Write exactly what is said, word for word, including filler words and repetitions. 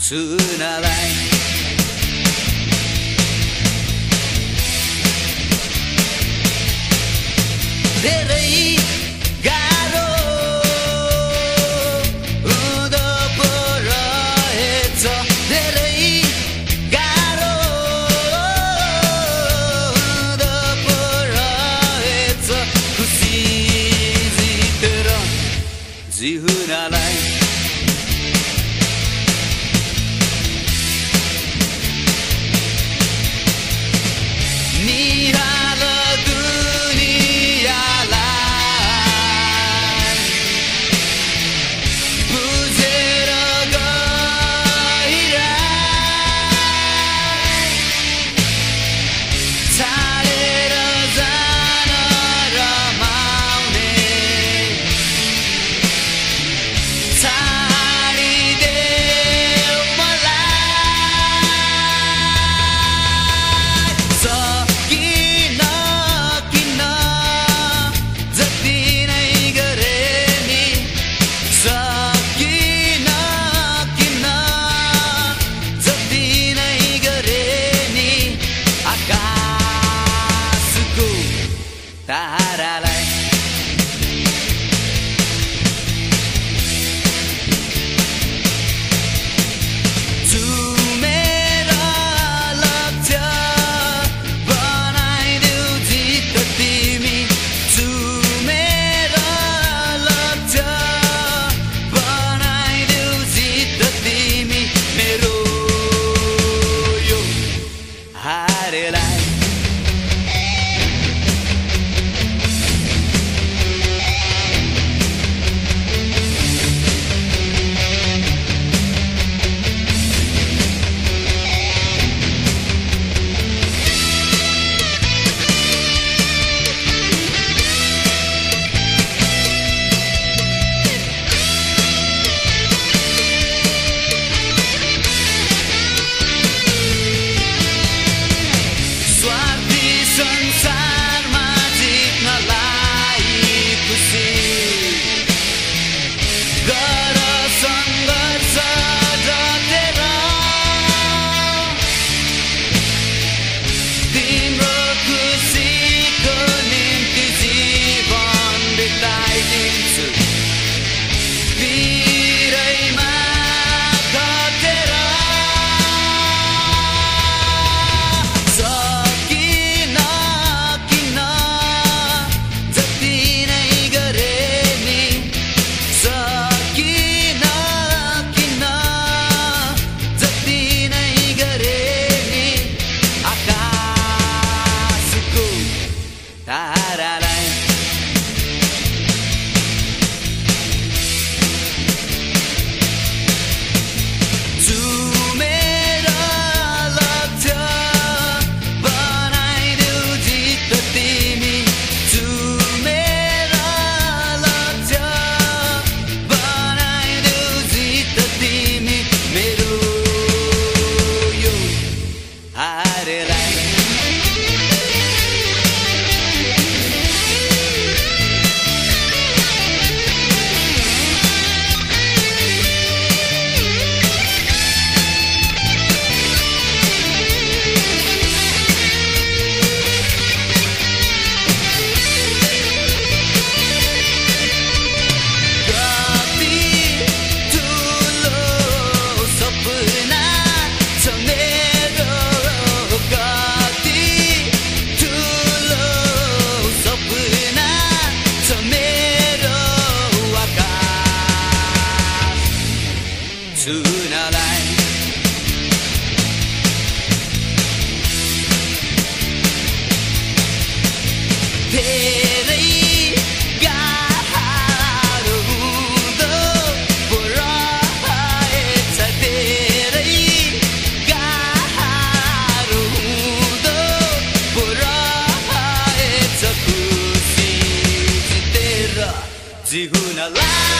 छुनलाई धेरै गाह्रो हुँदो पो रहेछ धेरै गाह्रो हुँदो पो रहेछ खुसी जितेर जिउनलाई तारालाई चुमेर लक्ष्य बनाइदेऊ जित तिमी चुमेर लक्ष्य बनाइदेऊ जित तिमी मेरो यो हारेलाई संसारमा जित्नलाई खुसी गर सङ्घर्ष जतेर तिम्रो खुसीको निम्ति जीवन बिताइदिन्छु पिरैमा खटेर तारालाई चुमेर लक्ष्य बनाइदेऊ जित तिमी चुमेर लक्ष्य बनाइदेऊ जित तिमी मेरो यो हारेलाई छुनलाई धेरै गाह्रो हुँदो पो रहेछ धेरै गाह्रो हुँदो पो रहेछ खुसी जितेर जिउनलाई